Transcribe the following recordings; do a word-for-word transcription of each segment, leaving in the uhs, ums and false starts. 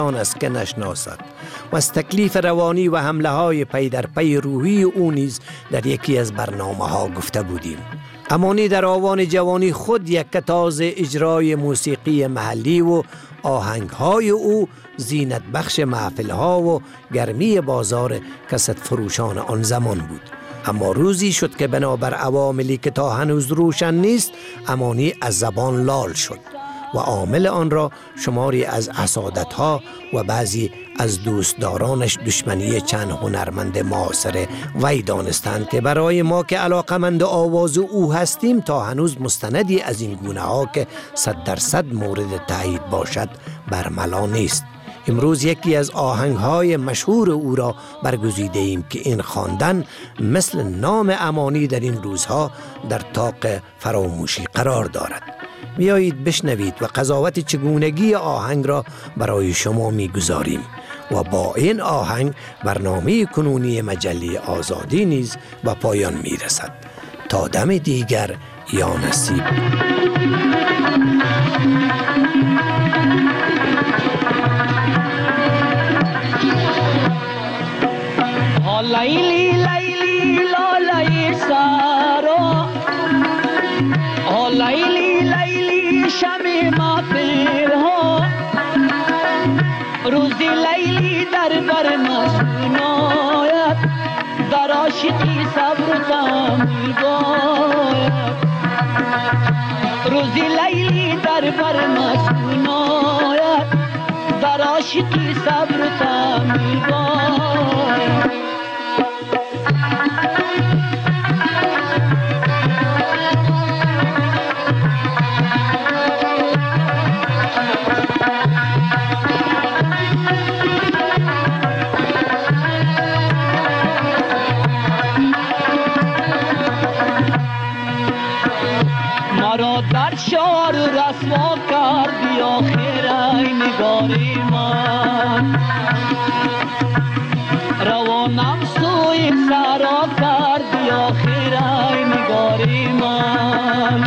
آن است که نشناسد و از تکلیف روانی و حمله های پی در پی روحی او نیز در یکی از برنامه ها گفته بودیم. امانی در آوان جوانی خود یک کتاز اجرای موسیقی محلی و آهنگ های او زینت بخش محفل ها و گرمی بازار کست فروشان آن زمان بود. اما روزی شد که بنابر عواملی که تا هنوز روشن نیست امانی از زبان لال شد و عامل آن را شماری از حسادت ها و بعضی از دوستدارانش دشمنی چند هنرمند معاصر وی دانستند که برای ما که علاقمند آواز او هستیم تا هنوز مستندی از این گونه ها که صد درصد مورد تایید باشد برملا نیست. امروز یکی از آهنگ های مشهور او را برگزیده ایم که این خواندن مثل نام امانی در این روزها در طاق فراموشی قرار دارد. بیایید بشنوید و قضاوت چگونگی آهنگ را برای شما می‌گذاریم و با این آهنگ برنامه کنونی مجله آزادی نیز به پایان می‌رسد. تا دم دیگر یا نصیب. لیلی لیلی لالی سارا لیلی لیلی شمی مافر ها روزی لیلی در بر مسونایت در عاشقی صبر تامی باید روزی لیلی در بر مسونایت در عاشقی صبر تامی باید در شار رسوا کردی آخر ای نگاری من روانم سوی سرا کردی آخر ای نگاری من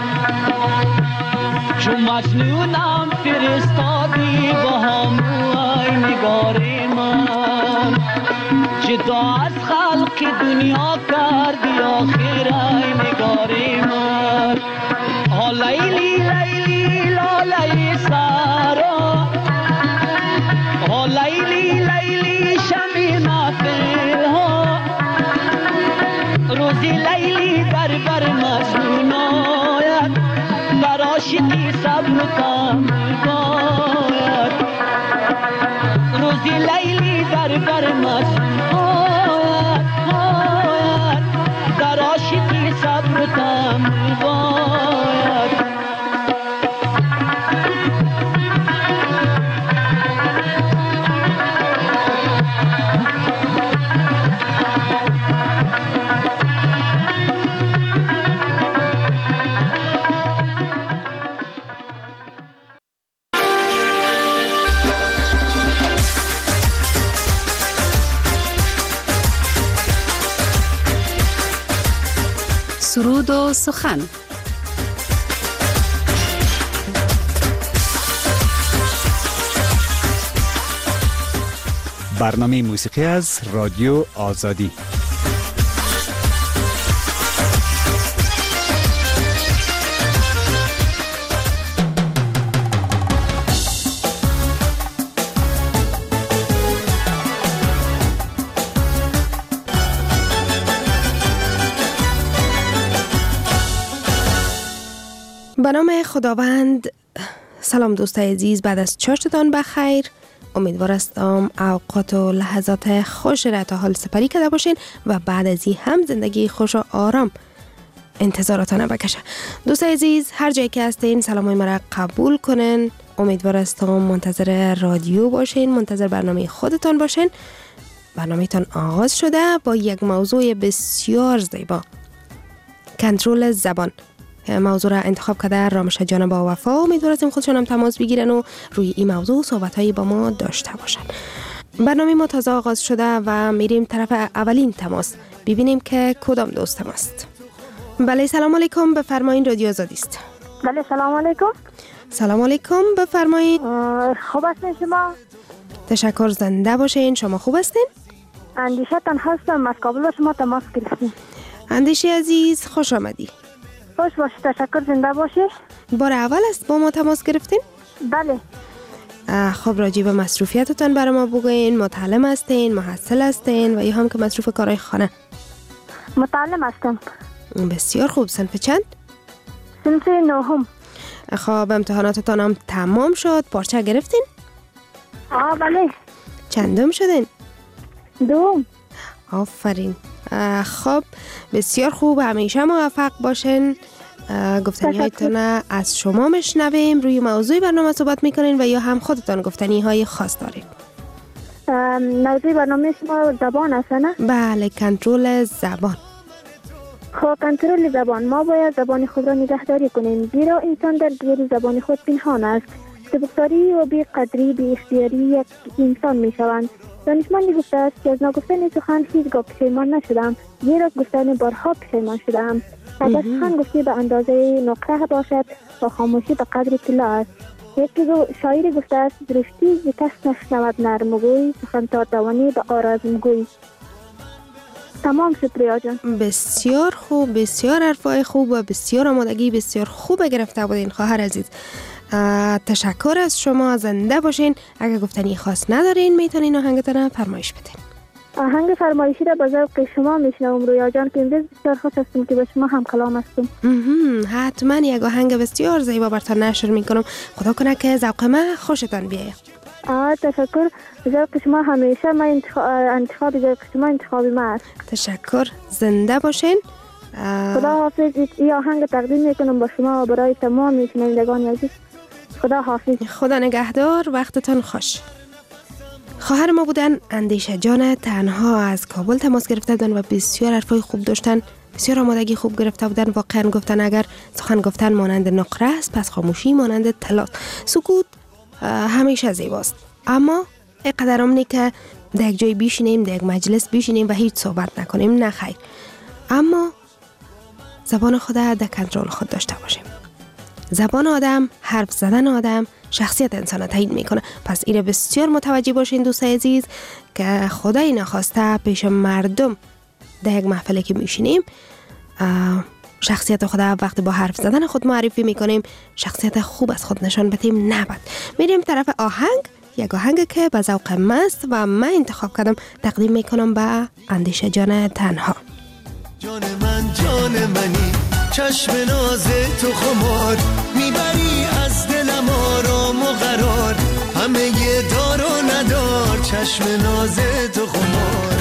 چون مجنونم فرستادی با همو ای نگاری من جدا از خلق دنیا کردی آخر ای نگاری من لیلی لیلی لالی سارا لیلی لیلی شمی محفل ها روزی لیلی در بر مسونایت در عاشقی صبر تام باید روزی لیلی در بر مسونایت در عاشقی صبر تام باید سرود و سخن. برنامه موسیقی از رادیو آزادی. به نام خداوند. سلام دوستای عزیز، بعد از چاشتتان بخیر. امیدوار هستم اوقات و لحظات خوش را تا حال سپری کرده باشین و بعد از این هم زندگی خوش و آرام انتظاراتان بکشه. دوستای عزیز، هر جایی که هستین سلامای مرا قبول کنین. امیدوار هستم منتظر رادیو باشین، منتظر برنامه خودتان باشین. برنامه تان آغاز شده با یک موضوع بسیار زیبا، کنترل زبان. موضوع را انتخاب کرده رامش جان با وفا. امیدوار هستیم خودشان هم تماس بگیرن و روی این موضوع صحبت هایی با ما داشته باشن. برنامه ما تازه آغاز شده و میریم طرف اولین تماس، ببینیم که کدام دوستم است. بله سلام علیکم، بفرمایید، رادیو آزادی است. بله سلام علیکم. سلام علیکم، بفرمایید. خوب هستین شما؟ تشکر، زنده باشین. شما خوب هستین؟ اندیشه تنها هستم، از کابل با شما تماس گرفتیم. اندیشه عزیز خوش آمدی. خوش باشی، تشکر، زنده باشی. بار اول است با ما تماس گرفتین؟ بله. خب راجع به مصروفیتتان برای ما بگوین. متعلم هستین، محصل هستین و یا هم که مصروف کارهای خانه؟ متعلم هستم. بسیار خوب. صنف چند؟ صنف نهم. خب امتحاناتتان هم تمام شد، پارچه گرفتین؟ آه بله. چندم شدین؟ دوم. آفرین. خب بسیار خوب، همیشه موفق باشین. گفتنی هایتون از شما میشنویم. روی موضوع برنامه صحبت میکنین و یا هم خودتان گفتنی های خاص دارین؟ موضوع برنامه شما زبان است نه؟ بله، کنترل زبان. خب کنترل زبان، ما باید زبان خود را نگهداری کنیم، زیرا انسان در گیر زبان خود پنهان است. سبکتاری و بی قدری بی اختیاری یک انسان می شوند. دانشمندی گفته است که از نگفتن سخن هیچگاه پشیمان نشدم، زیرا گفتن بارها پشیمان شدم. اگر سخن گفتی به اندازه نقره باشد و خاموشی به قدر طلا است. یکی شاعری گفته است درشتی ز کس نشنود نرمگوی، سخن تا توانی به آرزمگوی. تمام شد ریا جان. بسیار خوب، بسیار حرفای خوب و بسیار آمادگی بسیار خوب گرفته بودین خواهر عزیز. تشکر از شما، زنده باشین. اگر گفتنی خاص ندارین میتونین آهنگتون فرمایش بدین. آهنگ فرمایشی را با ذوق شما میشنوم رویا جان، که امروز بسیار خوش هستم که با شما هم کلام هستم. حتما یک آهنگ بسیار زیبا براتون نشر میکنم. خدا کنه که ذوق من خوشتان بیاید. آه تشکر. ذوق شما همیشه من انتخاب انتخاب ذوق شما انتخاب من است. تشکر، زنده باشین. خدا حافظ. این آهنگ تقدیم میکنم با شما و برای تمام میشنوندگان عزیز. خدا حافظ. خدا نگهدار، وقتتان خوش. خواهر ما بودن اندیشه جان تنها، از کابل تماس گرفته بودن و بسیار حرفای خوب داشتن، بسیار آمادگی خوب گرفته بودن. واقعا گفتن اگر سخن گفتن مانند نقره است، پس خاموشی مانند طلا. سکوت همیشه زیباست، اما اینقدر هم نی که در یک جای بیشینیم، در یک مجلس بیشینیم و هیچ صحبت نکنیم، نه خیر. اما زبان خود در کنترل خود داشته باشیم. زبان آدم، حرف زدن آدم شخصیت انسان تعیین میکنه. پس ایره بسیار متوجه باشین دوستای عزیز که خدای نخواسته پیش مردم در یک محفلی که میشینیم شخصیت خود وقتی با حرف زدن خود معرفی میکنیم، شخصیت خوب از خود نشان بدیم نباید. میریم طرف آهنگ، یک آهنگ که به ذوق ماست و من انتخاب کردم تقدیم میکنم به اندیشه جان تنها. جان من جان منی، چشم ناز تو خمار، میبری از دلم آرام و قرار، همه یه دار و ندار، چشم ناز تو خمار.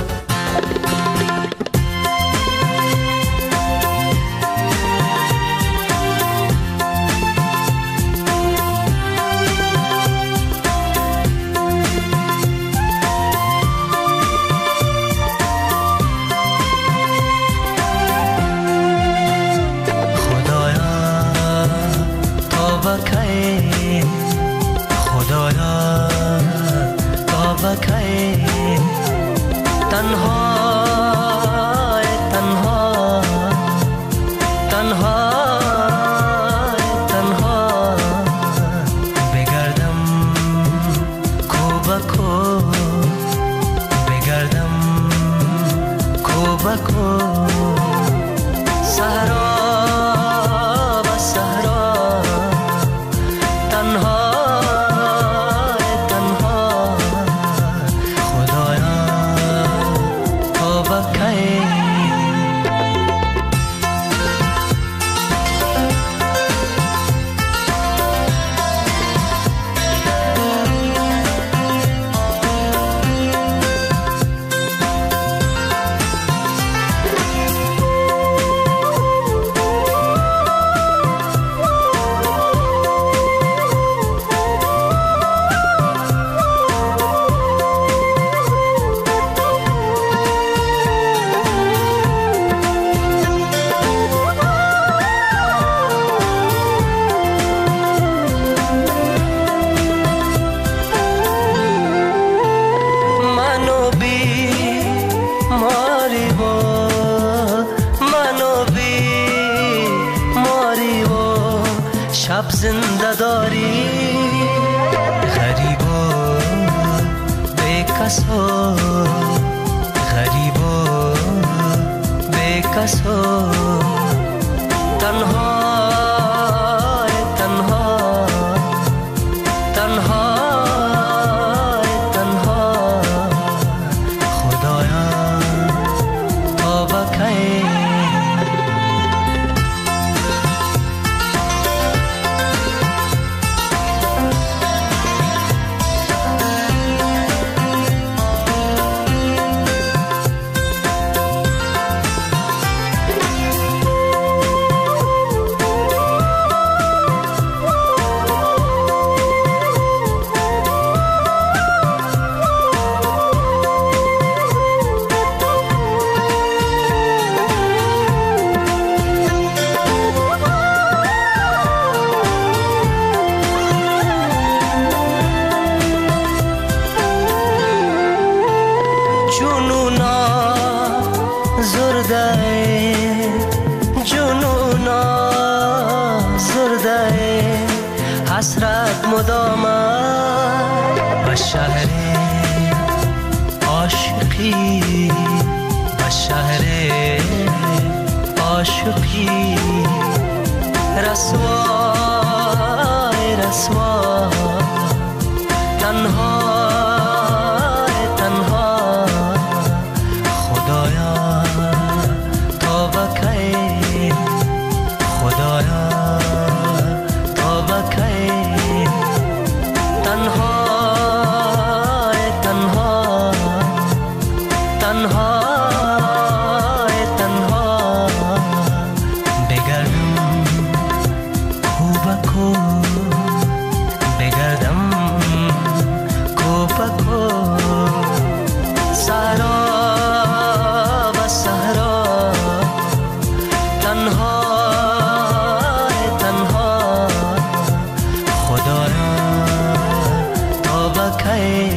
شب زنده داری غریبا کسا غریبا بی کسا تنها تنها تنها تنها خدایا تا بکی حسرت مدام و شهر عاشقی و شهر عاشقی رسوا رسوا تنها تنها خدایا تا بکی خدایا تا بکی تنها تنها تنها تنها بگردم کو بکو بگردم کو بکو صحرا و صحرا تنها تنها خدایا تا بکی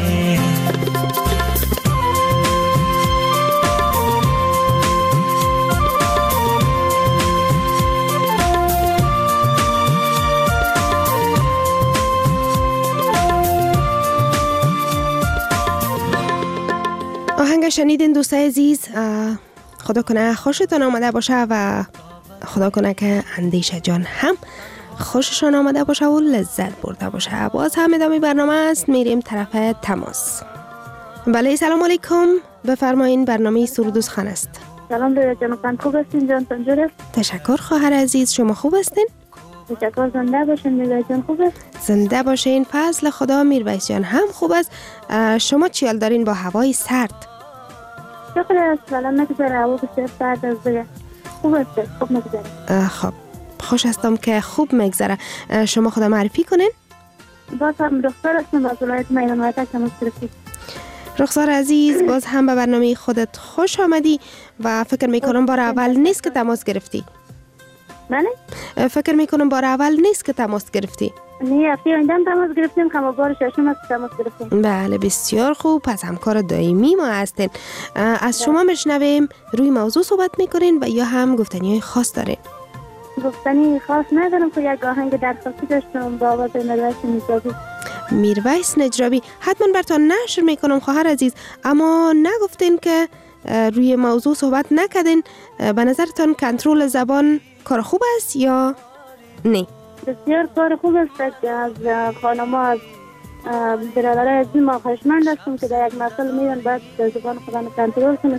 آهنگ شنیدین دوستای عزیز. خدا کنه خوشتان آمده باشه و خدا کنه که اندیشه جان هم خوششان آمده باشه و لذت برده باشه. باز هم ادامه برنامه است، میریم طرف تماس. بله سلام علیکم، بفرمایین، برنامه سرود و سخن است. سلام به جناب، خوب هستین جان؟ تنجور است. تشکر خواهر عزیز، شما خوب هستین؟ تشکر، زنده باشین. میرویس جان خوب است؟ زنده باشین، فضل خدا. میرویس جان هم خوب است. شما چی حال دارین با هوای سرد؟ شکر است، ولی نگذاره هوا بسیار سرد است دیگه. خوب است، خوب میگذره. خب خوش هستم که خوب میگذره. شما خدا معرفی کنین؟ باز هم رخسار هستم از ولایت میدان وحدت تماس گرفتید. رخسار عزیز، باز هم به برنامه خودت خوش آمدی و فکر میکنم بار اول نیست که تماس گرفتی. بله؟ فکر میکنم بار اول نیست که تماس گرفتی. نه، هفته آینده هم تماس گرفتیم، که بار ششم است تماس گرفتیم. بله بسیار خوب، پس همکار دائمی ما هستین. از شما میشنویم روی موضوع صحبت میکنین و یا هم گفتنی های خاص دارین؟ گفتنی خاص ندارم، که یک آهنگ درخواستی داشتم با آواز میرویس نجرابی. میرویس نجرابی حتما براتون نشر میکنم خواهر عزیز، اما نگفتین که روی موضوع صحبت نکردین. به نظرتان کنترل زبان کار خوب است یا نه؟ بسیار کار خوب است که از خانما، از برادرای عزیز ما خواهشمند هستم که در یک مسئله میرن باید زبان خودم کنترل کنه.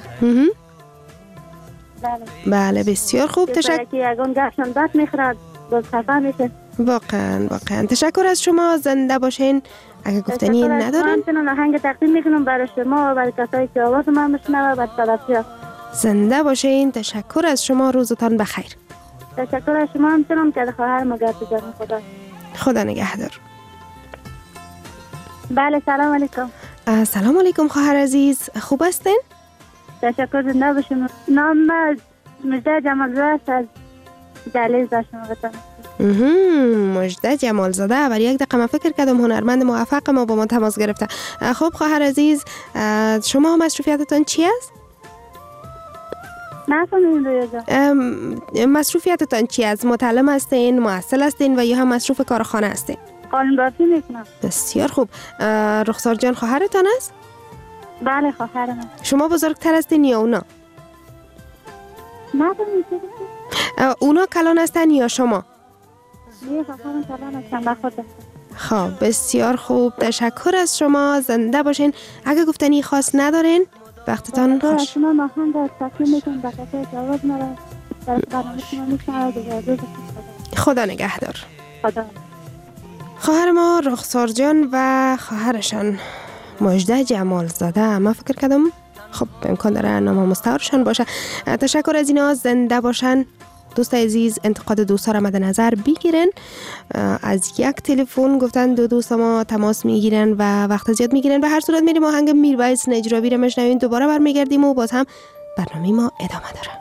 بله بله بسیار خوب، تشکر. که یگان گفتن بد میخورد باز خفه میشه. واقعا واقعا تشکر از شما، زنده باشین. اگه گفتنی ندارین من آهنگ تقدیم میکنم برای شما و برای کسایی که آواز من میشنوه و طرفدار. زنده باشین، تشکر از شما، روزتان بخیر. تشکر از شما همچنان که خواهر ما گرد بزنیم. خدا خدا نگهدار. بله سلام علیکم. سلام علیکم خواهر عزیز، خوب هستین؟ تشکر، زنده باشیم. نام مجده جمالزاده از دهلیز داشتم بتم. مجده جمالزاده. برای یک دقیقه من فکر کردم هنرمند موفق ما با ما تماس گرفته. خب خواهر عزیز، شما مصروفیتتان چی است؟ نفهمیدم روی جا. مصروفیتتان چی است؟ متعلم هستین، محصل هستین و یا هم مصروف کارخانه هستین؟ قانون بافی میکنم. بسیار خوب. رخسار جان خواهرتان است؟ بله خواهر من. شما بزرگتر هستین یا اونا؟ نه بمیشه اونا کلان هستن یا شما؟ یه خواهر من کلان هستن با خود هستن. خب بسیار خوب، تشکر از شما، زنده باشین. اگه گفتنی خاص ندارین وقتتان خوش. شما ما هم در تقدیم میکنم به خاطر جواب مرا در برنامه شما میشنم دیگه. خدا نگهدار. خدا. خواهر ما رخسار جان و خواهرشان مجده جمال زاده، ما فکر کردم خب امکان داره نام مستعارشان باشه. تشکر از اینا، زنده باشن. دوست عزیز انتقاد دوستا را مد نظر بگیرن. از یک تلفن گفتن دو دوست ما تماس میگیرن و وقت زیاد میگیرن. به هر صورت میریم آهنگ میربایس نجرابی را میشنویم، دوباره برمیگردیم و باز هم برنامه ما ادامه داره.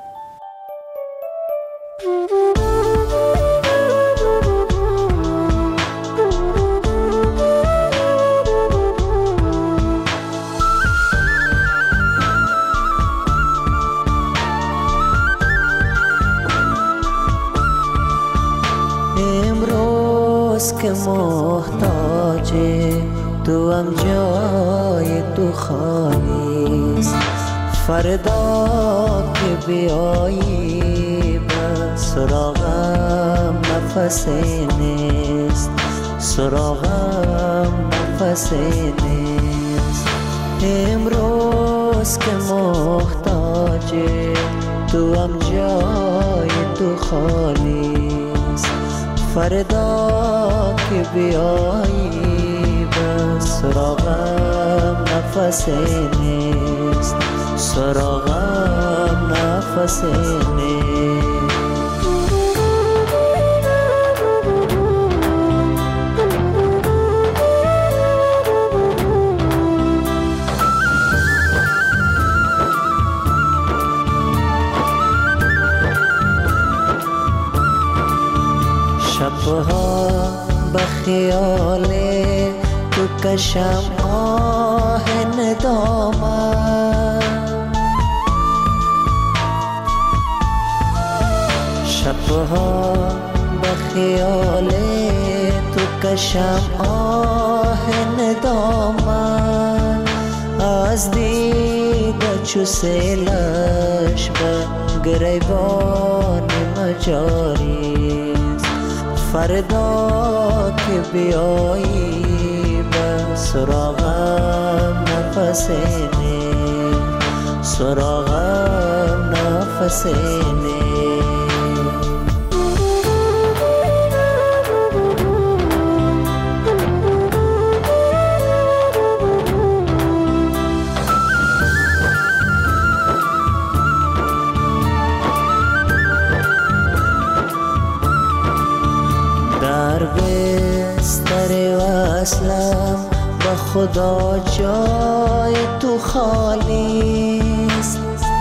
که محتاج تو هم جای تو خالیست، فردا که بیایی به سراغم نفسی نیست، سراغم نفسی نیست. امروز که محتاج تو هم جای تو خالیست، فردا که بیایی به سراغم نفسی نیست، سراغم نفسی نیست. شبها به خیال تو کشم آه ندامت، شبها به خیال تو کشم آه ندامت، از دیده چو سیلش به گریبان مجاری، فردا که بیایی به سراغم نفسی نیست، سراغم نفسی نیست. بستر وصلم به خدا جای تو خالیست،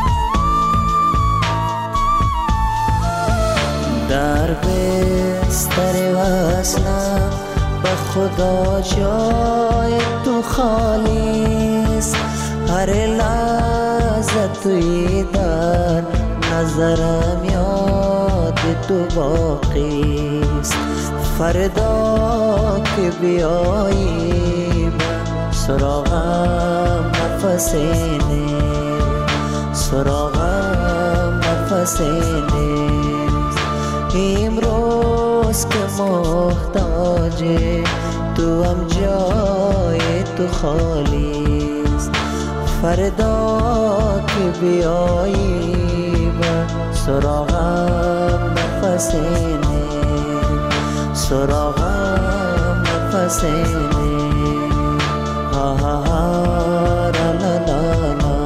در بستر وصلم به خدا جای تو خالیست، هر لحظه توی در نظرم یاد تو باقیست، فردا که بیایی به سراغم نفسی نیست، سراغم نفسی نیست. امروز که محتاج تو هم جای تو خالیست، فردا که بیایی به سراغم نفسی نیست، سراغم نفسی نیست. ها ها ها را لا لا لا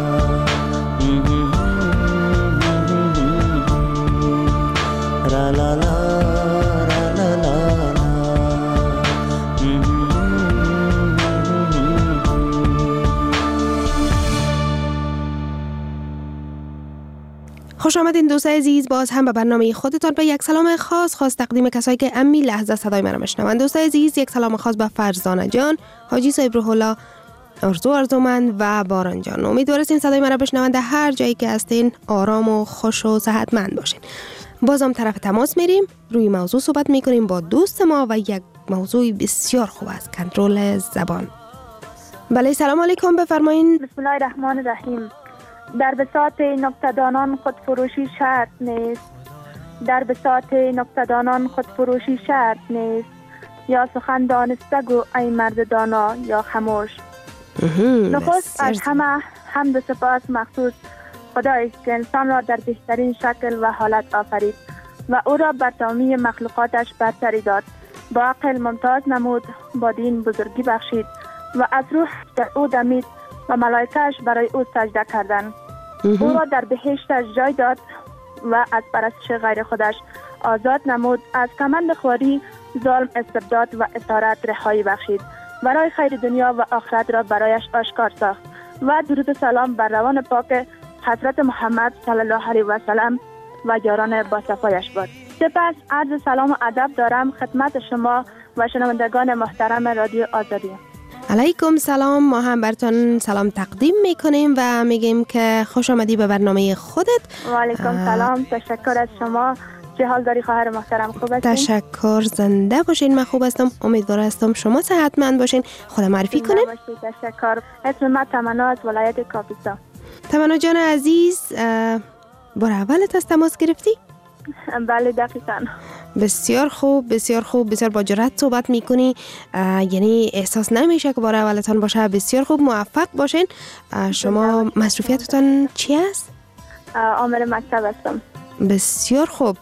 را لا لا را لا لا لا. خوش آمدین دوستای عزیز، باز هم به برنامه خودتان. به یک سلام خاص خاص تقدیم کسایی که امی لحظه صدای من میشنوند. دوستای عزیز، یک سلام خاص به فرزانه جان، حاجی صاحب روح الله، ارزو ارزومند و باران جان. امیدوارم این صدای من بشنوند هر جایی که هستین آرام و خوش و صحتمند باشین. بازم طرف تماس میریم، روی موضوع صحبت میکنیم با دوست ما و یک موضوع بسیار خوب است، کنترل زبان. بله سلام علیکم، بفرمایین. بسم الله الرحمن الرحیم. در بساط نکته‌دانان خود فروشی شرط نیست، در بساط نکته‌دانان خود فروشی شرط نیست. یا سخن دانسته گو ای مرد دانا یا خاموش. نخست از همه حمد و سپاس مخصوص خدایی که انسان را در بهترین شکل و حالت آفرید و او را بر تمامی مخلوقاتش برتری داد. با عقل ممتاز نمود، با دین بزرگی بخشید و از روح در او دمید و ملائکه‌اش برای او سجده کردند. او را در بهشتش جای داد و از پرستش غیر خودش آزاد نمود. از کمند خواری، ظلم، استبداد و اسارت رهایی بخشید. برای خیر دنیا و آخرت را برایش آشکار ساخت و درود و سلام بر روان پاک حضرت محمد صلی الله علیه و سلم و یاران با صفایش باد. سپس عرض سلام و ادب دارم خدمت شما و شنوندگان محترم رادیو آزادی. علیکم سلام، ما هم براتون سلام تقدیم میکنیم و میگیم که خوش آمدی به برنامه خودت. و علیکم سلام، تشکر از شما. چه حال داری خواهر محترم؟ خوب هستین؟ تشکر، زنده باشین. من خوب هستم، امیدوار هستم شما صحتمند باشین. خدا معرفی کنین. تشکر. اسم من تمنا از ولایت کاپیسا. تمنا جان عزیز، بار اولت از تماس گرفتی؟ بله دقیقاً. بسیار خوب، بسیار خوب، بسیار با جرأت صحبت میکنی، یعنی احساس نمیشه که بار اولتان باشه. بسیار خوب، موفق باشین. شما مصروفیتتان چی است؟ آمر مکتب هستم. بسیار خوب.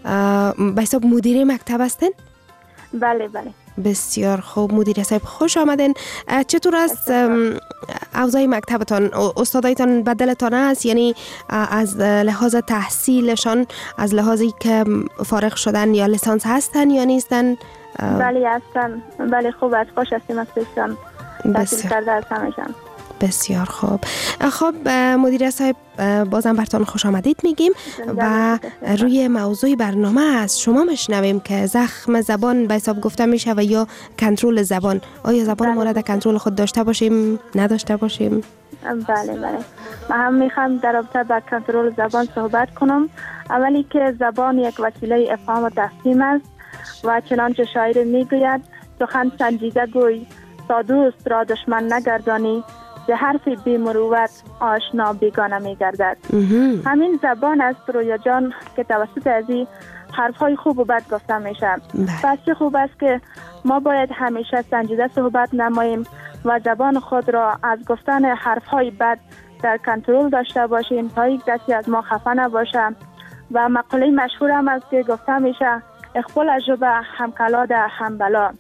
به حساب مدیر مکتب هستین؟ بله بله. بسیار خوب مدیر صاحب، خوش آمدین. چطور است اوضاع مکتبتان؟ استادایتان بدلتان است؟ یعنی از لحاظ تحصیلشان، از لحاظی که فارغ شدن یا لیسانس هستن یا نیستن؟ بله هستن. بله خوب است، خوش هستیم از پیشتان. تحصیل کرده از همشان. بسیار خوب. خب مدیر صاحب، بازم براتون خوش آمدید میگیم و روی موضوع برنامه از شما میشنویم که زخم زبان به حساب گفته میشه و یا کنترل زبان. آیا زبان ما را در کنترل خود داشته باشیم، نداشته باشیم؟ بله بله. من هم میخوام در رابطه با کنترل زبان صحبت کنم. اولی که زبان یک وسیله افهام و تفهیم است و چنانچه شاعر میگوید سخن سنجیده گوی تا دوست را دشمن نگردانی، به حرف بی مروت آشنا بیگانه می گردد. همین زبان است رویا جان که توسط ازی حرف های خوب و بد گفته می شد. پس چه خوب است که ما باید همیشه سنجیده صحبت نماییم و زبان خود را از گفتن حرف های بد در کنترل داشته باشیم تا یک کسی از ما خفه نباشه. و مقوله مشهور هم است که گفته می شد اقبال عجبه هم کلاد هم بلا.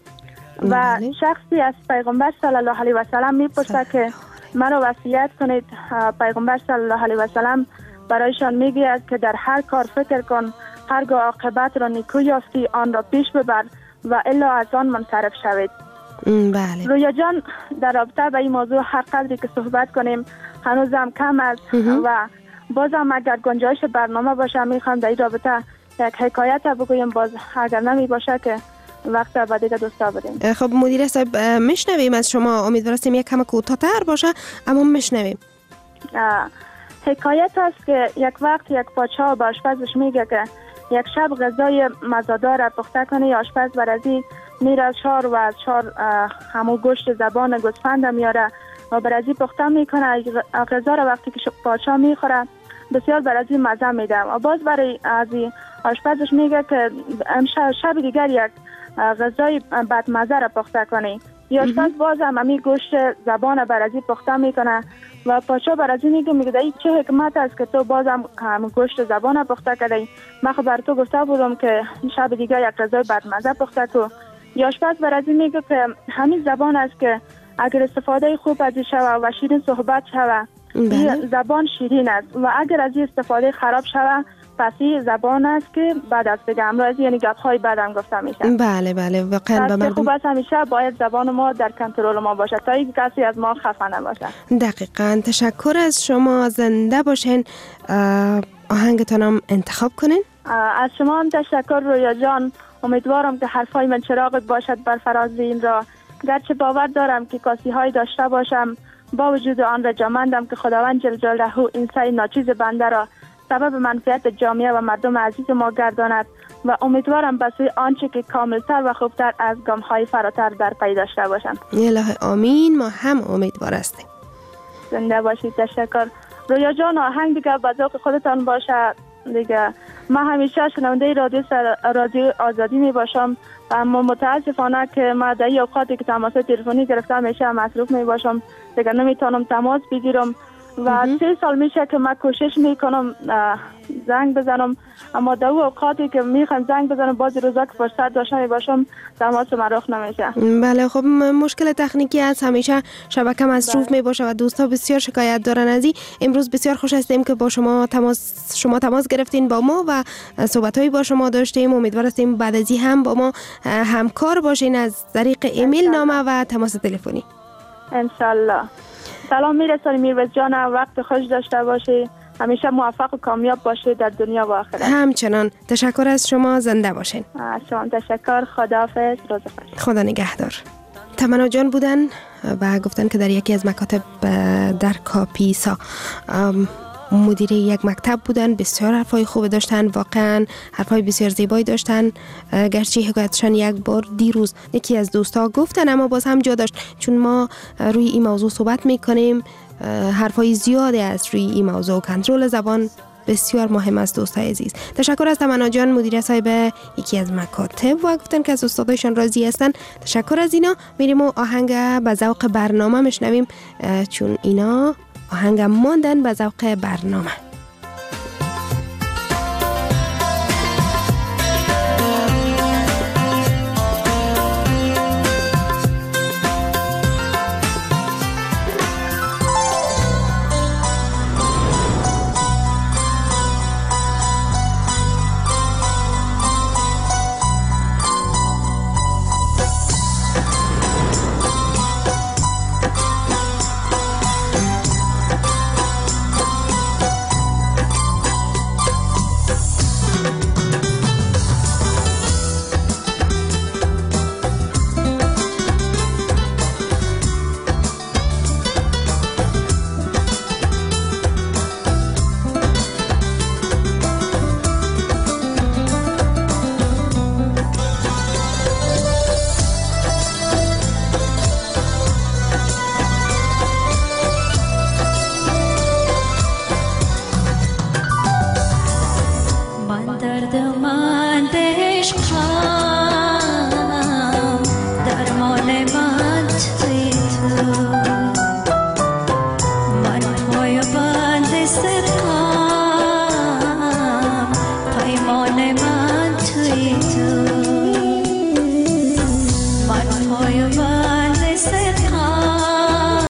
و شخصی از پیغمبر صلی الله علیه و سلم می پرسه که مرا وصیت کنید. پیغمبر صلی الله علیه و سلم برایشان میگوید که در هر کار فکر کن، هرگاه عاقبت را نیکو یافتی آن را پیش ببر و الا از آن منصرف شوید. بله. رویا جان، در رابطه به این موضوع هر قدری که صحبت کنیم هنوزم کم است و بازم اگر گنجایش برنامه باشه میخوام در این رابطه یک حکایت بگویم، باز اگر نمی باشه که وقت با دیگه دوستا بدیم. خب مدیر صاحب میشنویم از شما، امیدوارستیم یک کم کوتاه‌تر باشه اما میشنویم. حکایت است که یک وقت یک پادشاه با آشپزش میگه که یک شب غذای مزادار پخته کنه. آشپز برازی میره از شار و از شار همو گوشت زبان گوسفند میاره و برازی پخته میکنه. غذا را وقتی که پادشاه میخوره بسیار برازی مزه میده و باز برای ازی آشپزش میگه که امشب شب دیگر یک غذای بدمزه را پخته کنی. یا آشپز باز هم امی گوشت زبان برازی پخته میکنه و پادشاه برازی میگه میگه این چه حکمت است که تو باز هم گوشت زبان پخته کردی؟ من خب بر تو گفته بودم که شب دیگه یک غذای بدمزه پخته کو. یا آشپز برازی میگه که همین زبان است که اگر استفاده خوب ازی شوه و شیرین صحبت شوه، این زبان شیرین است و اگر از این استفاده خراب شوه پس این زبان است که بعد از دیگه امروز یعنی گپ‌های بعدم گفته میشه. بله بله، واقعا به مردم خوب است همیشه باید زبان ما در کنترل ما باشه تا یک کسی از ما خفه نباشه. دقیقاً. تشکر از شما، زنده باشین. آهنگتانم انتخاب کنین. از شما هم تشکر رویا جان. امیدوارم که حرفای من چراغت باشد بر فراز این را. گرچه باور دارم که کاسی های داشته باشم، با وجود آن رجامندم که خداوند جل جلاله این سعی ناچیز بنده را سبب منفعت جامعه و مردم عزیز ما گرداند و امیدوارم به سوی آنچه که کاملتر و خوبتر از گام‌های فراتر در پی داشته باشم. الهی آمین. ما هم امیدوار هستیم. زنده باشید. تشکر. رویا جان، آهنگ دیگه به ذوق خودتان باشه دیگه. من همیشه شنونده رادیو رادیو آزادی می باشم، اما متاسفانه که من در این اوقاتی که تماس تلفنی گرفتم همیشه مصروف می باشم دیگه، نمیتونم تماس بگیرم و سه سال میشه که من کوشش میکنم زنگ بزنم، اما در اوقاتی که میخوام زنگ بزنم باز روزا که فرصت داشته باشم تماس مراخ نمیشه. بله خب مشکل تکنیکی است، همیشه شبکه مصروف می باشه و دوستا بسیار شکایت دارن از این. امروز بسیار خوش هستیم که با شما تماس شما تماس گرفتین با ما و صحبت‌هایی با شما داشتیم. امیدوار هستیم بعد از این هم با ما همکار باشین از طریق ایمیل نامه و تماس تلفنی. ان شاء الله. سلام میرسانی میروز جان، وقت خوش داشته باشی، همیشه موفق و کامیاب باشی در دنیا و آخرت. همچنان. تشکر از شما. زنده باشین. از شما تشکر. خداحافظ. روز خوش. خدا نگهدار. تمنا جان بودن و گفتن که در یکی از مکاتب در کاپیسا مدیر یک مکتب بودن، بسیار حرفای خوب داشتن، واقعا حرفای بسیار زیبایی داشتن، گرچه حکایتشان یک بار دیروز یکی از دوستا گفتن اما باز هم جا داشت، چون ما روی این موضوع صحبت میکنیم، حرفای زیاده است روی این موضوع. کنترل زبان بسیار مهم است دوستای عزیز. تشکر از تمنا جان مدیر صاحب یکی از مکاتب و گفتن که از استادایشان راضی هستن. تشکر از اینا. میریم و آهنگ به ذوق برنامه میشنویم، چون اینا آهنگ ماندن به ذوق برنامه. من درد من عشق